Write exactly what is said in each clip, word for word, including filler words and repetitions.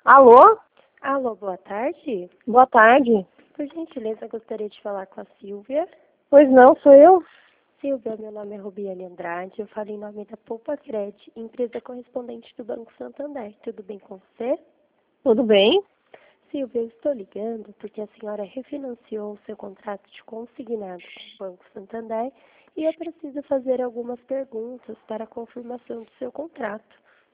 Alô? Alô, boa tarde. Boa tarde. Por gentileza, gostaria de falar com a Silvia. Pois não, sou eu. Silvia, meu nome é Rubiane Andrade, eu falo em nome da Poupa Cred, empresa correspondente do Banco Santander. Tudo bem com você? Tudo bem? Silvia, eu estou ligando porque a senhora refinanciou o seu contrato de consignado com o Banco Santander e eu preciso fazer algumas perguntas para a confirmação do seu contrato.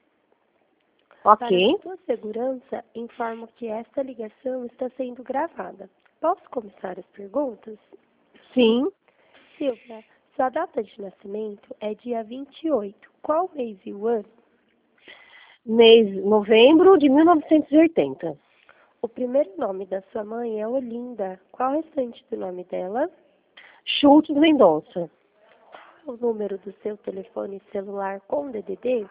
Para Ok. sua segurança, informo que esta ligação está sendo gravada. Posso começar as perguntas? Sim. Silvia, sua data de nascimento é dia vinte e oito. Qual mês e o ano? Mês novembro de mil novecentos e oitenta. O primeiro nome da sua mãe é Olinda. Qual o restante do nome dela? Schultz Mendonça. O número do seu telefone celular com D D D?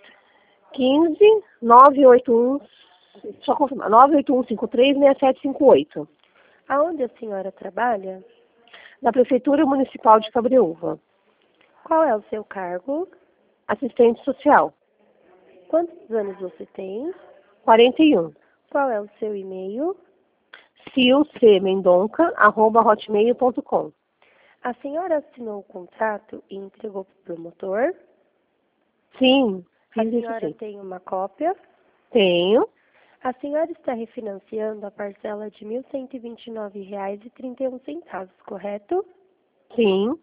quinze, nove oito um, só confirmar, nove oito um cinco três seis sete cinco oito. Aonde a senhora trabalha? Na Prefeitura Municipal de Cabreúva. Qual é o seu cargo? Assistente social. Quantos anos você tem? quarenta e um. Qual é o seu e-mail? silcmendonca, arroba hotmail ponto com. A senhora assinou o contrato e entregou para o promotor? Sim, A fiz isso senhora sim. tem uma cópia? Tenho. A senhora está refinanciando a parcela de mil cento e vinte e nove reais e trinta e um centavos, correto? Sim.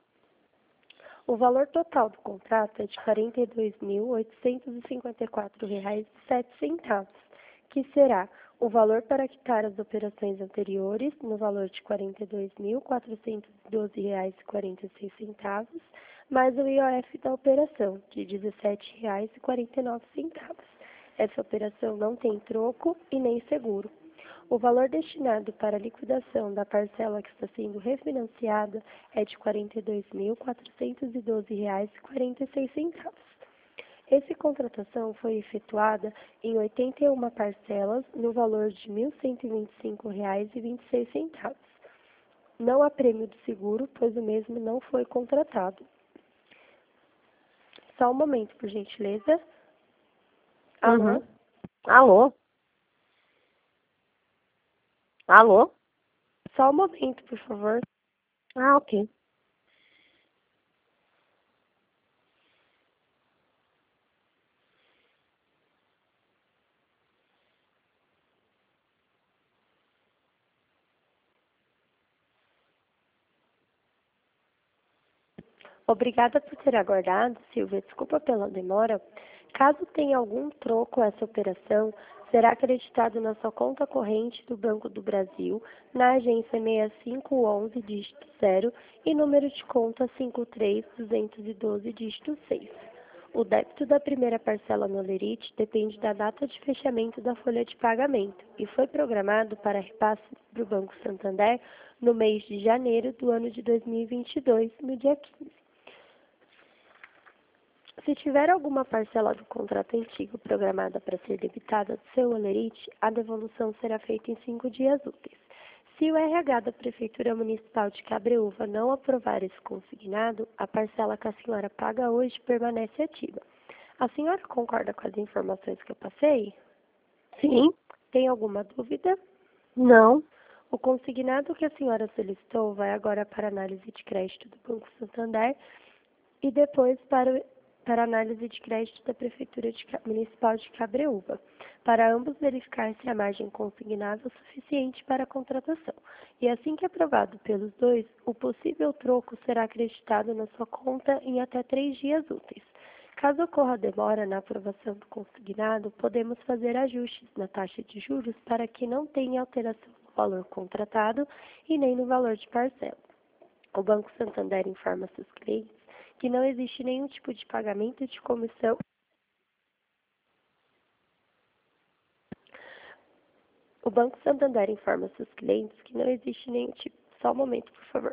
O valor total do contrato é de quarenta e dois mil oitocentos e cinquenta e quatro reais e sete centavos, que será o valor para quitar as operações anteriores, no valor de quarenta e dois mil quatrocentos e doze reais e quarenta e seis centavos, mais o I O F da operação, de dezessete reais e quarenta e nove centavos. Essa operação não tem troco e nem seguro. O valor destinado para a liquidação da parcela que está sendo refinanciada é de quarenta e dois mil quatrocentos e doze reais e quarenta e seis centavos. Essa contratação foi efetuada em oitenta e uma parcelas no valor de mil cento e vinte e cinco reais e vinte e seis centavos. Não há prêmio do seguro, pois o mesmo não foi contratado. Só um momento, por gentileza. Alô? Uhum. Alô? Alô? Só um momento, por favor. Ah, ok. Obrigada por ter aguardado, Silvia. Desculpa pela demora. Caso tenha algum troco essa operação, será acreditado na sua conta corrente do Banco do Brasil, na agência seis cinco um um, dígito zero e número de conta cinco três dois um dois, dígito seis. O débito da primeira parcela no Olerite depende da data de fechamento da folha de pagamento e foi programado para repasse para o Banco Santander no mês de janeiro do ano de dois mil e vinte e dois, no dia quinze. Se tiver alguma parcela do contrato antigo programada para ser debitada do seu Olerite, a devolução será feita em cinco dias úteis. Se o R H da Prefeitura Municipal de Cabreúva não aprovar esse consignado, a parcela que a senhora paga hoje permanece ativa. A senhora concorda com as informações que eu passei? Sim. Tem alguma dúvida? Não. O consignado que a senhora solicitou vai agora para análise de crédito do Banco Santander e depois para o para análise de crédito da Prefeitura de, Municipal de Cabreúva, para ambos verificar se a margem consignada é suficiente para a contratação. E assim que aprovado pelos dois, o possível troco será acreditado na sua conta em até três dias úteis. Caso ocorra demora na aprovação do consignado, podemos fazer ajustes na taxa de juros para que não tenha alteração no valor contratado e nem no valor de parcela. O Banco Santander informa seus clientes que não existe nenhum tipo de pagamento de comissão. O Banco Santander informa seus clientes que não existe nenhum tipo. Só um momento, por favor.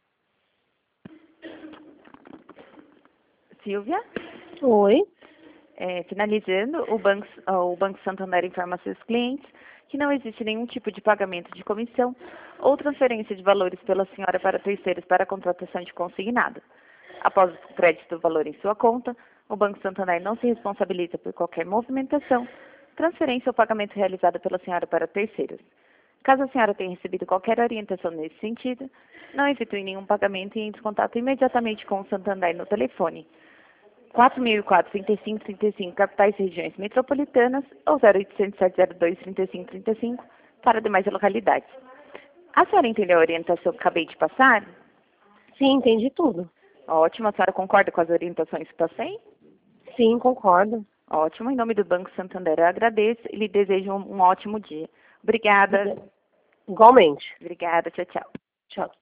Silvia? Oi. É, finalizando, o Banco, o Banco Santander informa a seus clientes que não existe nenhum tipo de pagamento de comissão ou transferência de valores pela senhora para terceiros para a contratação de consignado. Após o crédito do valor em sua conta, o Banco Santander não se responsabiliza por qualquer movimentação, transferência ou pagamento realizado pela senhora para terceiros. Caso a senhora tenha recebido qualquer orientação nesse sentido, não efetue nenhum pagamento e entre em contato imediatamente com o Santander no telefone quatro mil e quatro, trinta e cinco, trinta e cinco, capitais e regiões metropolitanas, ou zero oitocentos, sete zero dois, trinta e cinco, trinta e cinco, para demais localidades. A senhora entendeu a orientação que acabei de passar? Sim, entendi tudo. Ótimo, a senhora concorda com as orientações que passei? Sim, concordo. Ótimo, em nome do Banco Santander eu agradeço e lhe desejo um, um ótimo dia. Obrigada. Igualmente. Obrigada, tchau, tchau. Tchau.